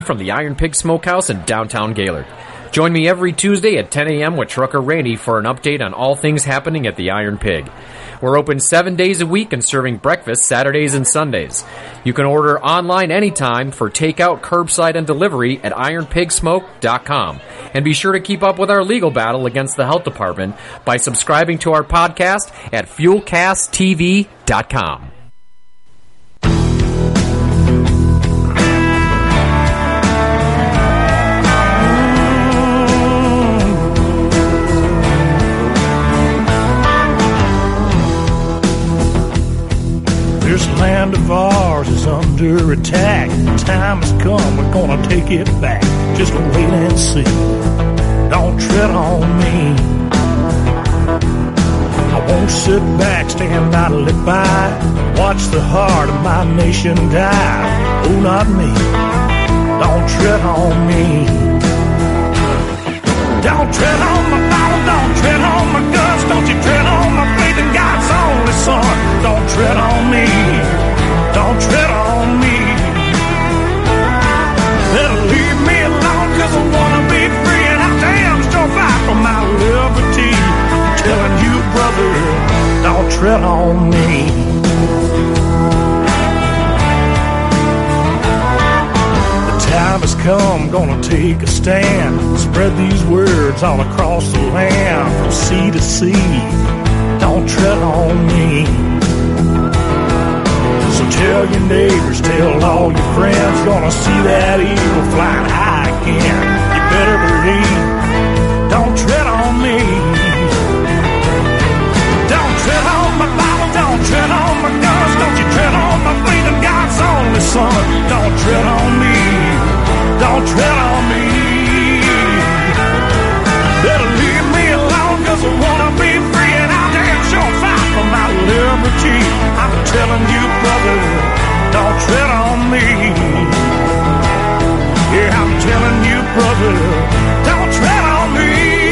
from the Iron Pig Smokehouse in downtown Gaylord. Join me every Tuesday at 10 a.m. with Trucker Randy for an update on all things happening at the Iron Pig. We're open 7 days a week and serving breakfast Saturdays and Sundays. You can order online anytime for takeout, curbside, and delivery at ironpigsmoke.com. And be sure to keep up with our legal battle against the health department by subscribing to our podcast at fuelcasttv.com. This land of ours is under attack. The time has come, we're gonna take it back. Just wait and see. Don't tread on me. I won't sit back, stand idly by. Watch the heart of my nation die. Oh, not me. Don't tread on me. Don't tread on my Bible, don't tread on my guns. Don't you tread on my faith in God's only Son. Don't tread on me. Don't tread on me. Better leave me alone, cause I wanna be free, and I damn sure fight for my liberty. I'm telling you, brother, don't tread on me. The time has come, gonna take a stand. Spread these words all across the land, from sea to sea. Don't tread on me. So tell your neighbors, tell all your friends, gonna see that eagle flying high again. You better believe, don't tread on me. Don't tread on my Bible, don't tread on my guns. Don't you tread on my faith in God's only Son. Don't tread on me, don't tread on me. Better leave me alone, cause I wanna be free, and I'll damn sure fight for my liberty. I'm telling you, brother, don't tread on me. Yeah, I'm telling you, brother, don't tread on me.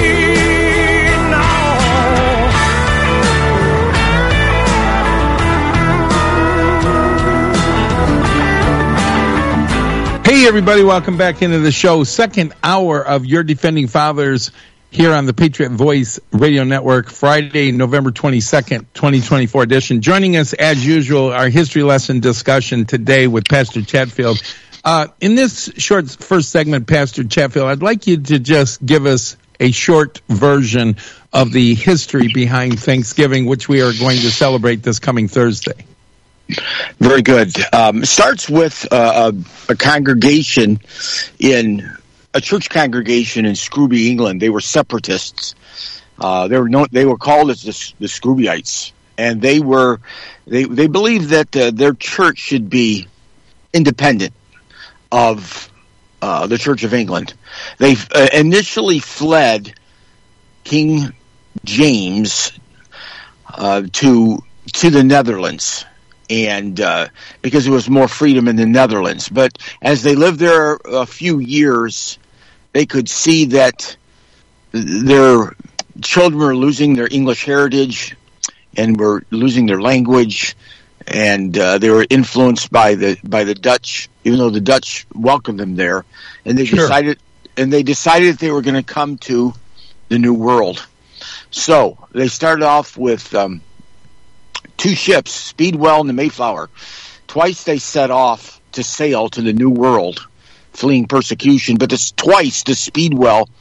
No. Hey, everybody, welcome back into the show. Second hour of Your Defending Fathers here on the Patriot Voice Radio Network, Friday, November 22nd, 2024 edition. Joining us, as usual, our history lesson discussion today with Pastor Chatfield. In this short first segment, Pastor Chatfield, I'd like you to just give us a short version of the history behind Thanksgiving, which we are going to celebrate this coming Thursday. Very good. Starts with a congregation a church congregation in Scrooby, England. They were separatists. They were called as the Scroobyites, and they believed that their church should be independent of the Church of England. They initially fled King James to the Netherlands, and because there was more freedom in the Netherlands. But as they lived there a few years, they could see that their children were losing their English heritage and were losing their language, and they were influenced by the Dutch, even though the Dutch welcomed them there. And they decided that they were going to come to the New World. So they started off with two ships, Speedwell and the Mayflower. Twice they set off to sail to the New World, fleeing persecution. But twice the Speedwell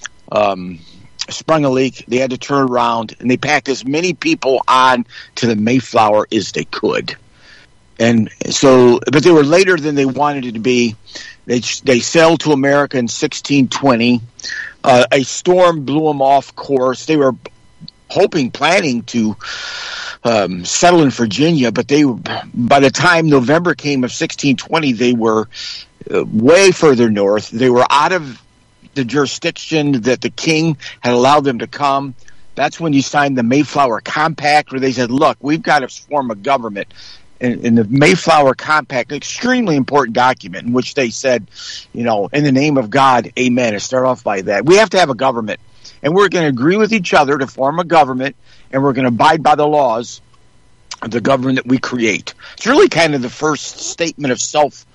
sprung a leak. They had to turn around, and they packed as many people on to the Mayflower as they could. And so, but they were later than they wanted it to be. They sailed to America in 1620. A storm blew them off course. They were planning to settle in Virginia, but by the time November came of 1620, they were way further north. They were out of the jurisdiction that the king had allowed them to come. That's when you signed the Mayflower Compact, where they said, look, we've got to form a government. And the Mayflower Compact, an extremely important document in which they said, in the name of God, amen. And start off by that. We have to have a government. And we're going to agree with each other to form a government, and we're going to abide by the laws of the government that we create. It's really kind of the first statement of self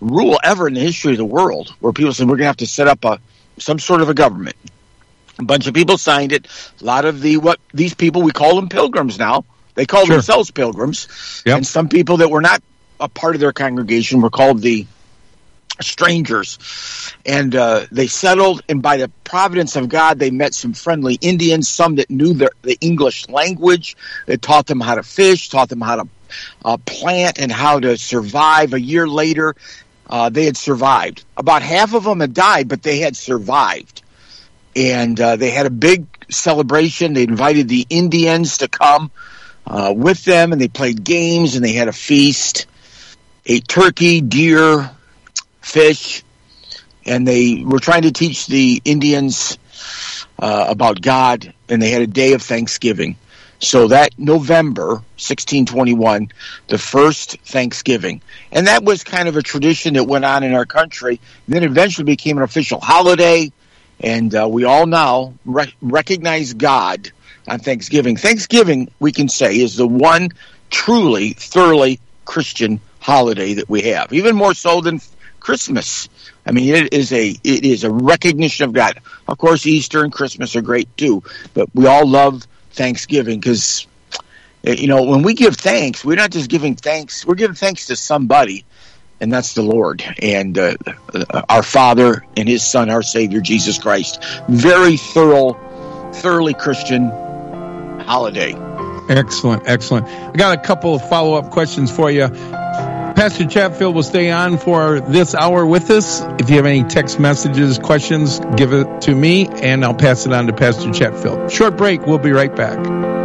rule ever in the history of the world where people said we're going to have to set up some sort of a government. A bunch of people signed it. A lot of these people, we call them pilgrims now. They call themselves pilgrims. Yep. And some people that were not a part of their congregation were called the strangers. And they settled, and by the providence of God, they met some friendly Indians, some that knew the English language. They taught them how to fish, taught them how to plant and how to survive. A year later, they had survived. About half of them had died, but they had survived. And they had a big celebration. They invited the Indians to come with them, and they played games, and they had a feast, ate turkey, deer, fish, and they were trying to teach the Indians about God, and they had a day of Thanksgiving. So that November 1621, the first Thanksgiving. And that was kind of a tradition that went on in our country, and then eventually became an official holiday. And we all now recognize God on Thanksgiving. Thanksgiving, we can say, is the one truly, thoroughly Christian holiday that we have, even more so than Christmas. I mean, it is a recognition of God. Of course, Easter and Christmas are great too, but we all love Thanksgiving because, when we give thanks, we're not just giving thanks. We're giving thanks to somebody. And that's the Lord and our Father and His Son, our Savior, Jesus Christ. Very thoroughly Christian holiday. Excellent. I got a couple of follow-up questions for you. Pastor Chatfield will stay on for this hour with us. If you have any text messages, questions, give it to me, and I'll pass it on to Pastor Chatfield. Short break. We'll be right back.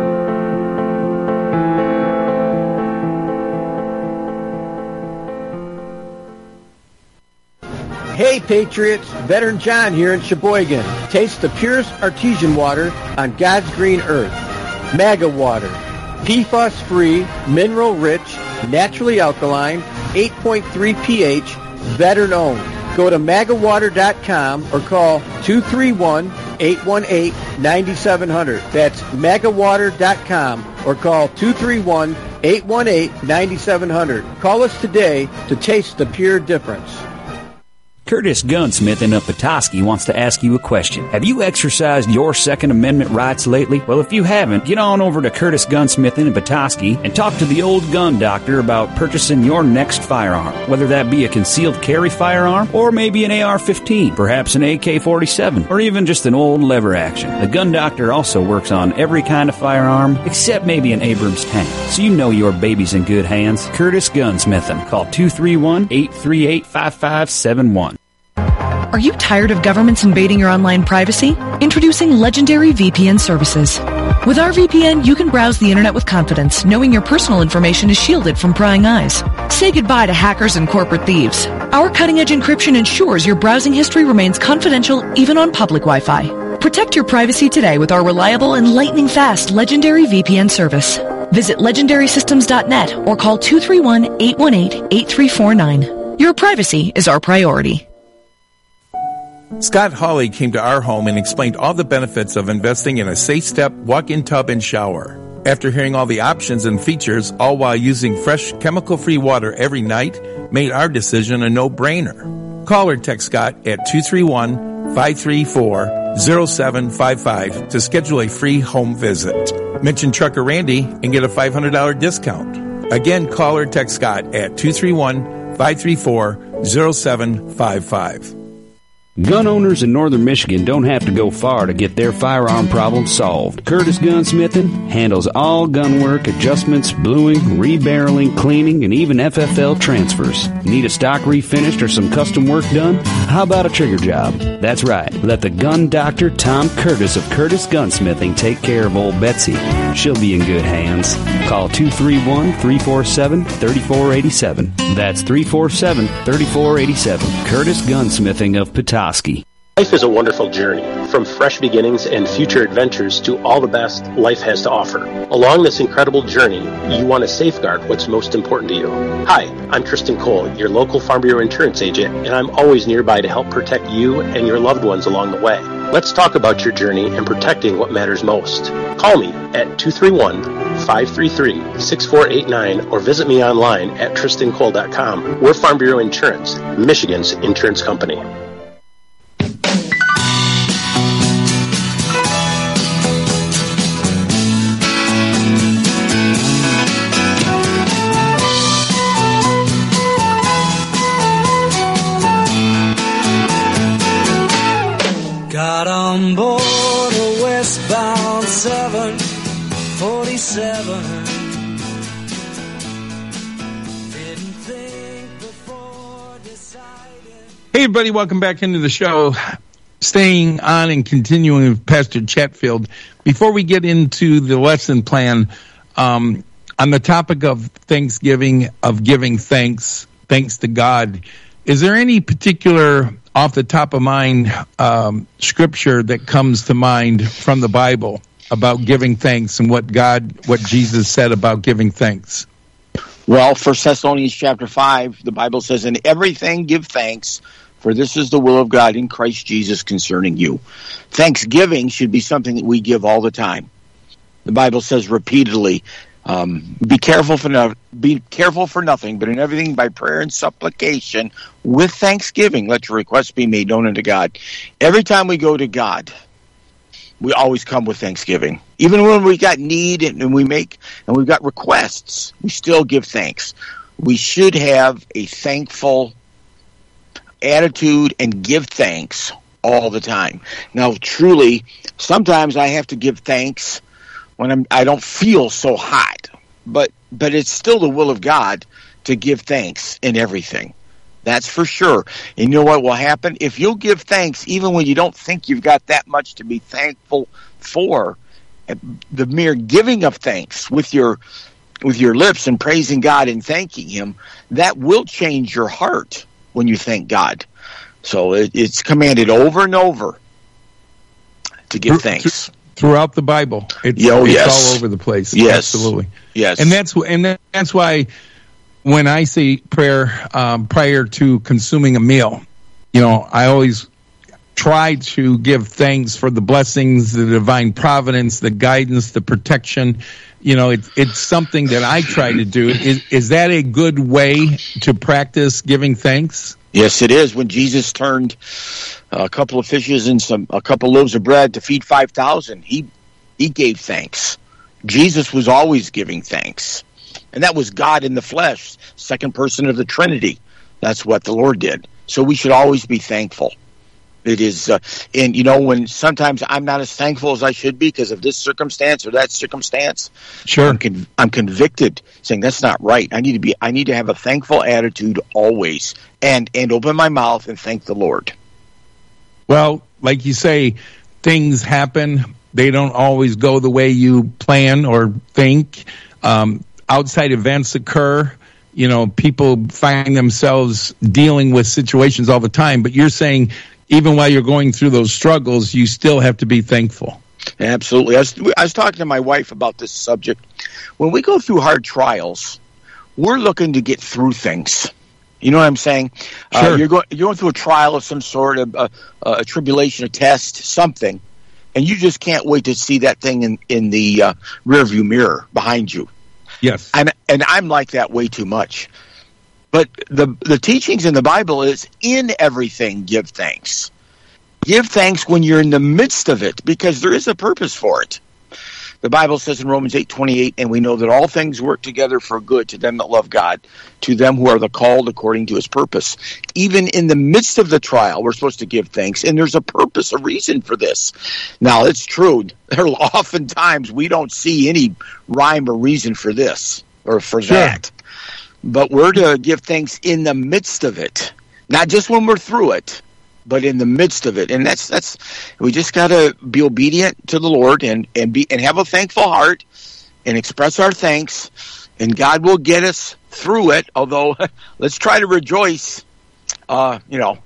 Hey Patriots, Veteran John here in Sheboygan. Taste the purest artesian water on God's green earth. MAGA water. PFAS-free, mineral-rich, naturally alkaline, 8.3 pH, veteran-owned. Go to MAGAwater.com or call 231-818-9700. That's MAGAwater.com or call 231-818-9700. Call us today to taste the pure difference. Curtis Gunsmith in Petoskey wants to ask you a question. Have you exercised your Second Amendment rights lately? Well, if you haven't, get on over to Curtis Gunsmith in Petoskey and talk to the old gun doctor about purchasing your next firearm. Whether that be a concealed carry firearm or maybe an AR-15, perhaps an AK-47, or even just an old lever action. The gun doctor also works on every kind of firearm except maybe an Abrams tank. So you know your baby's in good hands. Curtis Gunsmith. Call 231-838-5571. Are you tired of governments invading your online privacy? Introducing Legendary VPN services. With our VPN, you can browse the internet with confidence, knowing your personal information is shielded from prying eyes. Say goodbye to hackers and corporate thieves. Our cutting-edge encryption ensures your browsing history remains confidential even on public Wi-Fi. Protect your privacy today with our reliable and lightning-fast Legendary VPN service. Visit legendarysystems.net or call 231-818-8349. Your privacy is our priority. Scott Hawley came to our home and explained all the benefits of investing in a safe step, walk-in tub, and shower. After hearing all the options and features, all while using fresh, chemical-free water every night, made our decision a no-brainer. Call or text Scott at 231-534-0755 to schedule a free home visit. Mention Trucker Randy and get a $500 discount. Again, call or text Scott at 231-534-0755. Gun owners in northern Michigan don't have to go far to get their firearm problems solved. Curtis Gunsmithing handles all gun work, adjustments, bluing, rebarreling, cleaning, and even FFL transfers. Need a stock refinished or some custom work done? How about a trigger job? That's right. Let the gun doctor Tom Curtis of Curtis Gunsmithing take care of old Betsy. She'll be in good hands. Call 231-347-3487. That's 347-3487. Curtis Gunsmithing of Petoskey. Life is a wonderful journey, from fresh beginnings and future adventures to all the best life has to offer. Along this incredible journey, you want to safeguard what's most important to you. Hi, I'm Tristan Cole, your local Farm Bureau insurance agent, and I'm always nearby to help protect you and your loved ones along the way. Let's talk about your journey and protecting what matters most. Call me at 231 888-533-6489 or visit me online at tristancole.com. We're Farm Bureau Insurance, Michigan's insurance company. Got on board a westbound 747. Didn't think before deciding. Hey, everybody, welcome back into the show. Staying on and continuing with Pastor Chatfield. Before we get into the lesson plan, on the topic of Thanksgiving, of giving thanks to God, is there any particular, off the top of mind, scripture that comes to mind from the Bible about giving thanks and what Jesus said about giving thanks? Well, 1 Thessalonians chapter 5, the Bible says, "In everything give thanks, for this is the will of God in Christ Jesus concerning you." Thanksgiving should be something that we give all the time. The Bible says repeatedly, be careful for nothing, but in everything by prayer and supplication with thanksgiving let your requests be made known unto God. Every time we go to God, we always come with thanksgiving. Even when we got need and we've got requests, we still give thanks. We should have a thankful attitude and give thanks all the time. Now, truly, sometimes I have to give thanks when I don't feel so hot, but it's still the will of God to give thanks in everything. That's for sure. And you know what will happen? If you'll give thanks even when you don't think you've got that much to be thankful for, the mere giving of thanks with your lips and praising God and thanking Him, that will change your heart when you thank God. So it's commanded over and over to give thanks. Throughout the Bible, it's all over the place. Yes, absolutely. Yes, and that's why when I say prayer prior to consuming a meal, I always try to give thanks for the blessings, the divine providence, the guidance, the protection. It's something that I try to do. Is that a good way to practice giving thanks? Yes, it is. When Jesus turned a couple of fishes and a couple loaves of bread to feed 5,000, he gave thanks. Jesus was always giving thanks. And that was God in the flesh, second person of the Trinity. That's what the Lord did. So we should always be thankful. It is, when sometimes I'm not as thankful as I should be because of this circumstance or that circumstance, sure, I'm convicted, saying that's not right. I need to have a thankful attitude always, and open my mouth and thank the Lord. Well, like you say, things happen. They don't always go the way you plan or think. Outside events occur. People find themselves dealing with situations all the time. But you're saying even while you're going through those struggles, you still have to be thankful. Absolutely. I was talking to my wife about this subject. When we go through hard trials, we're looking to get through things. You know what I'm saying? Sure. You're going through a trial of some sort, of a tribulation, a test, something, and you just can't wait to see that thing in the rearview mirror behind you. Yes. And I'm like that way too much. But the teachings in the Bible is, in everything give thanks. Give thanks when you're in the midst of it, because there is a purpose for it. The Bible says in Romans 8:28, and we know that all things work together for good to them that love God, to them who are the called according to His purpose. Even in the midst of the trial, we're supposed to give thanks, and there's a purpose, a reason for this. Now, it's true. There are oftentimes we don't see any rhyme or reason for this or for that. But we're to give thanks in the midst of it, not just when we're through it, but in the midst of it. And that's we just got to be obedient to the Lord and have a thankful heart and express our thanks, and God will get us through it. Although let's try to rejoice, through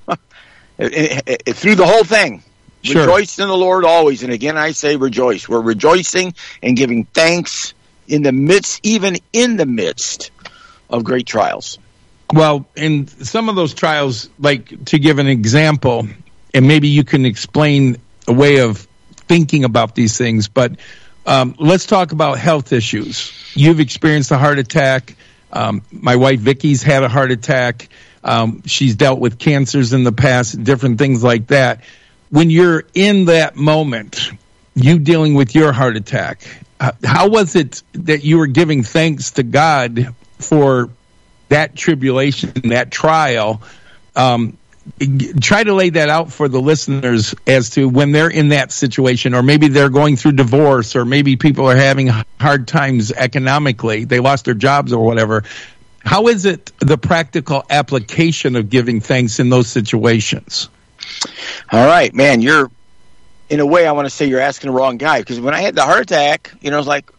the whole thing. Sure. Rejoice in the Lord always. And again, I say rejoice. We're rejoicing and giving thanks in the midst, even in the midst of great trials. Well, in some of those trials, like to give an example, and maybe you can explain a way of thinking about these things, but let's talk about health issues. You've experienced a heart attack. My wife Vicky's had a heart attack. She's dealt with cancers in the past, different things like that. When you're in that moment, you dealing with your heart attack, how was it that you were giving thanks to God for that tribulation, that trial? Try to lay that out for the listeners as to when they're in that situation, or maybe they're going through divorce, or maybe people are having hard times economically. They lost their jobs or whatever. How is it the practical application of giving thanks in those situations? All right, man, in a way, I want to say you're asking the wrong guy, because when I had the heart attack, I was like,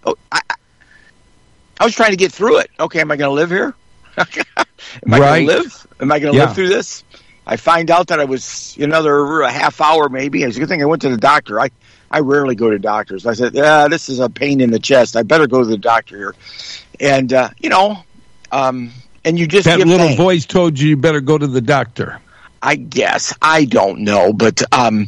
I was trying to get through it. Okay, am I going to live here? Am I going to live? Am I going to live through this? I find out that I was another half hour maybe. It's a good thing I went to the doctor. I rarely go to doctors. I said, this is a pain in the chest. I better go to the doctor here. And, and you just that give little thanks. Voice told you better go to the doctor. I guess. I don't know. But I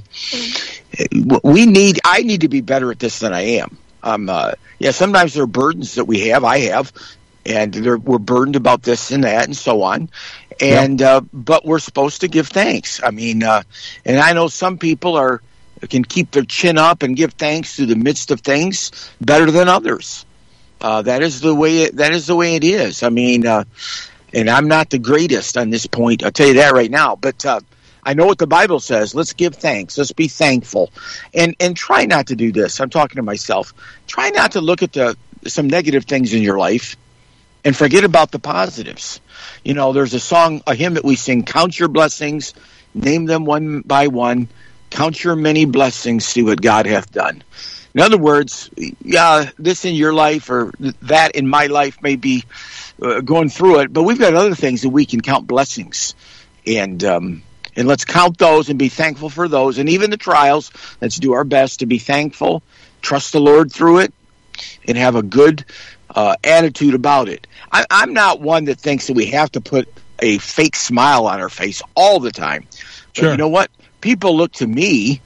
need to be better at this than I am. Sometimes there are burdens that we have. I have. And we're burdened about this and that and so on. And but we're supposed to give thanks. I mean, and I know some people can keep their chin up and give thanks through the midst of things better than others. That is the way it is. I mean, and I'm not the greatest on this point. I'll tell you that right now. But I know what the Bible says. Let's give thanks. Let's be thankful, and try not to do this. I'm talking to myself. Try not to look at some negative things in your life and forget about the positives. There's a hymn that we sing, count your blessings, name them one by one, count your many blessings, see what God hath done. In other words, this in your life or that in my life may be going through it, but we've got other things that we can count blessings. And let's count those and be thankful for those. And even the trials, let's do our best to be thankful, trust the Lord through it, and have a good attitude about it. I'm not one that thinks that we have to put a fake smile on our face all the time. But sure. You know what? People look to me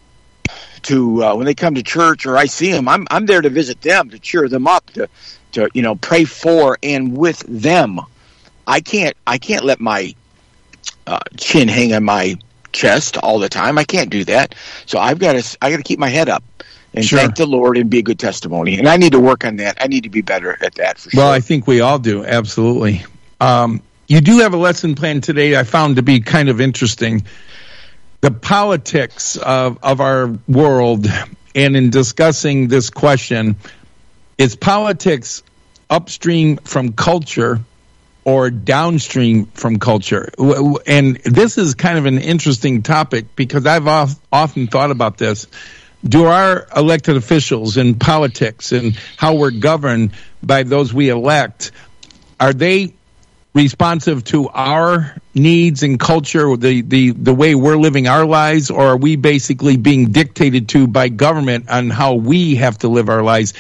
when they come to church or I see them. I'm there to visit them, to cheer them up, to pray for and with them. I can't let my chin hang on my chest all the time. I can't do that. So I got to keep my head up. And sure. Thank the Lord and be a good testimony. And I need to work on that. I need to be better at that for sure. Well, I think we all do. Absolutely. You do have a lesson plan today I found to be kind of interesting. The politics of our world, and in discussing this question, is politics upstream from culture or downstream from culture? And this is kind of an interesting topic because I've often thought about this. Do our elected officials in politics and how we're governed by those we elect, are they responsive to our needs and culture, the way we're living our lives, or are we basically being dictated to by government on how we have to live our lives?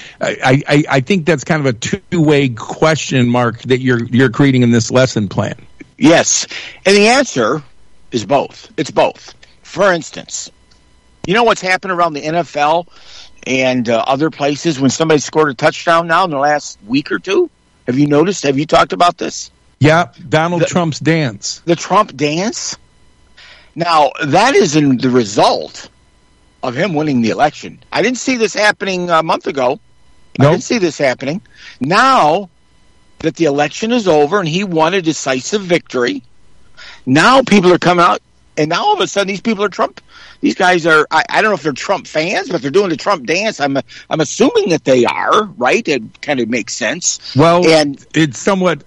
I think that's kind of a two-way question mark that you're creating in this lesson plan. Yes, and the answer is both. It's both. For instance, you know what's happened around the NFL and other places when somebody scored a touchdown now in the last week or two? Have you noticed? Have you talked about this? Yeah, Donald Trump's dance. The Trump dance? Now, that is the result of him winning the election. I didn't see this happening a month ago. Nope. I didn't see this happening. Now that the election is over and he won a decisive victory, now people are coming out, and now all of a sudden these people are Trump. These guys are, I don't know if they're Trump fans, but they're doing the Trump dance. I'm assuming that they are, right? It kind of makes sense. Well, and it's somewhat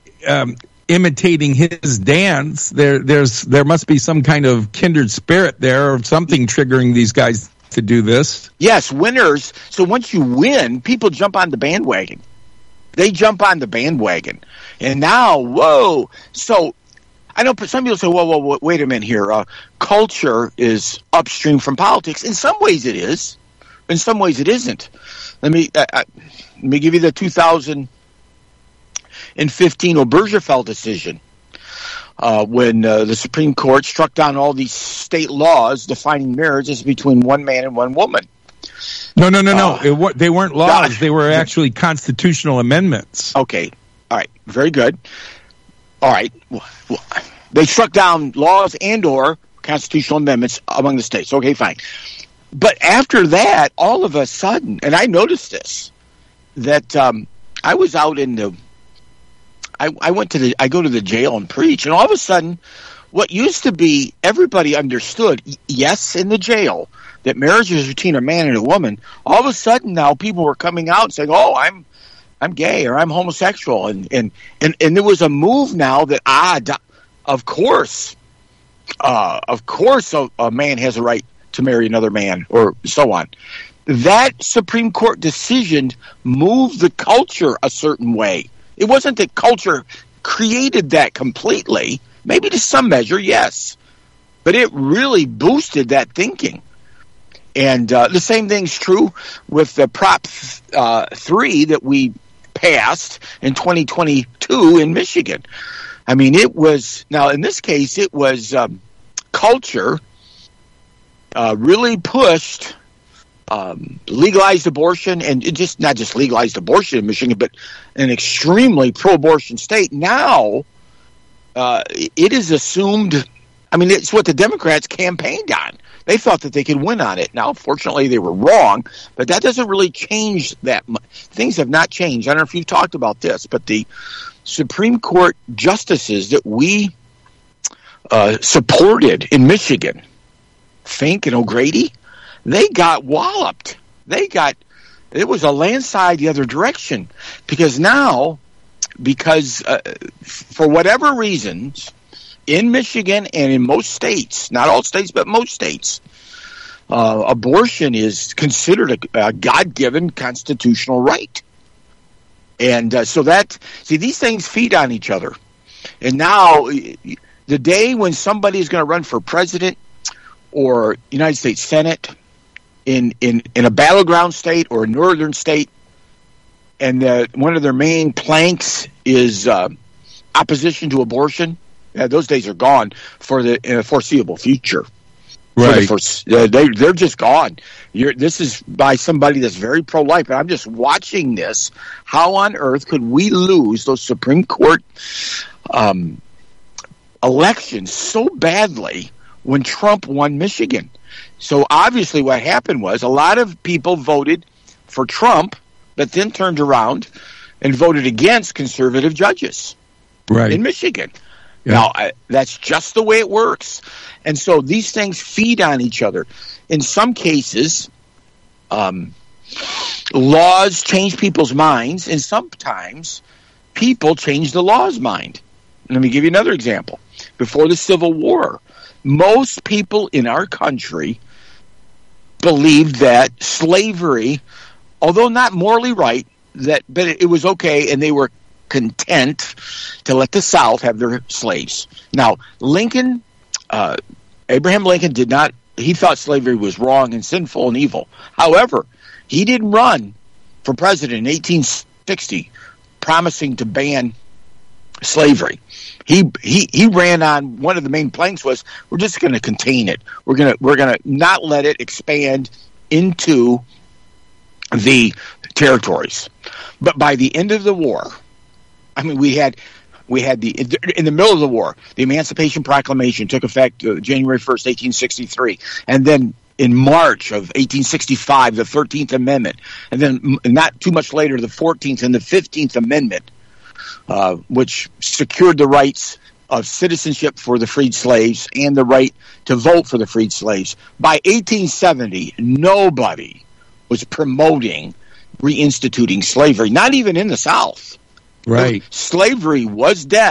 imitating his dance. There must be some kind of kindred spirit there or something triggering these guys to do this. Yes, winners. So once you win, people jump on the bandwagon. They jump on the bandwagon. And now, whoa. So I know some people say, whoa, wait a minute here. Culture is upstream from politics. In some ways it is. In some ways it isn't. Let me give you the 2015 Obergefell decision when the Supreme Court struck down all these state laws defining marriage as between one man and one woman. No. They weren't laws. They were actually constitutional amendments. Okay. All right. Very good. All right. Well, they struck down laws and or constitutional amendments among the states. Okay, fine. But after that, all of a sudden, and I noticed this, that I was out in the, I go to the jail and preach, and all of a sudden, what used to be everybody understood, yes, in the jail, that marriage is between a man and a woman. All of a sudden now, people were coming out and saying, "Oh, I'm gay or I'm homosexual," and there was a move now that of course a man has a right to marry another man, or so on. That Supreme Court decision moved the culture a certain way. It wasn't that culture created that completely, maybe to some measure, yes, but it really boosted that thinking. And the same thing's true with the Prop 3 that we passed in 2022 in Michigan. I mean, it was, now in this case, it was culture really pushed legalized abortion, and it not just legalized abortion in Michigan, but an extremely pro-abortion state. Now, it is assumed, I mean, it's what the Democrats campaigned on. They thought that they could win on it. Now, fortunately, they were wrong, but that doesn't really change that much. Things have not changed. I don't know if you've talked about this, but the Supreme Court justices that we supported in Michigan, Fink and O'Grady, they got walloped. It was a landslide the other direction, because for whatever reasons, in Michigan and in most states, not all states, but most states, abortion is considered a God-given constitutional right. And these things feed on each other. And now, the day when somebody is going to run for president or United States Senate in a battleground state or a northern state, and one of their main planks is opposition to abortion, those days are gone for the foreseeable future. Right. They're just gone. This is by somebody that's very pro-life, and I'm just watching this. How on earth could we lose those Supreme Court elections so badly when Trump won Michigan? So obviously what happened was a lot of people voted for Trump, but then turned around and voted against conservative judges in Michigan. Yeah. Now, that's just the way it works. And so these things feed on each other. In some cases, laws change people's minds, and sometimes people change the law's mind. Let me give you another example. Before the Civil War, most people in our country believed that slavery, although not morally right, but it was okay, and they were content to let the South have their slaves. Now, Abraham Lincoln he thought slavery was wrong and sinful and evil. However, he didn't run for president in 1860 promising to ban slavery. He ran on, one of the main planks was, we're just going to contain it. We're going to not let it expand into the territories. But by the end of the war, I mean, we had in the middle of the war, the Emancipation Proclamation took effect January 1st, 1863. And then in March of 1865, the 13th Amendment. And then not too much later, the 14th and the 15th Amendment, which secured the rights of citizenship for the freed slaves and the right to vote for the freed slaves. By 1870, nobody was promoting reinstituting slavery, not even in the South. Right. Slavery was dead.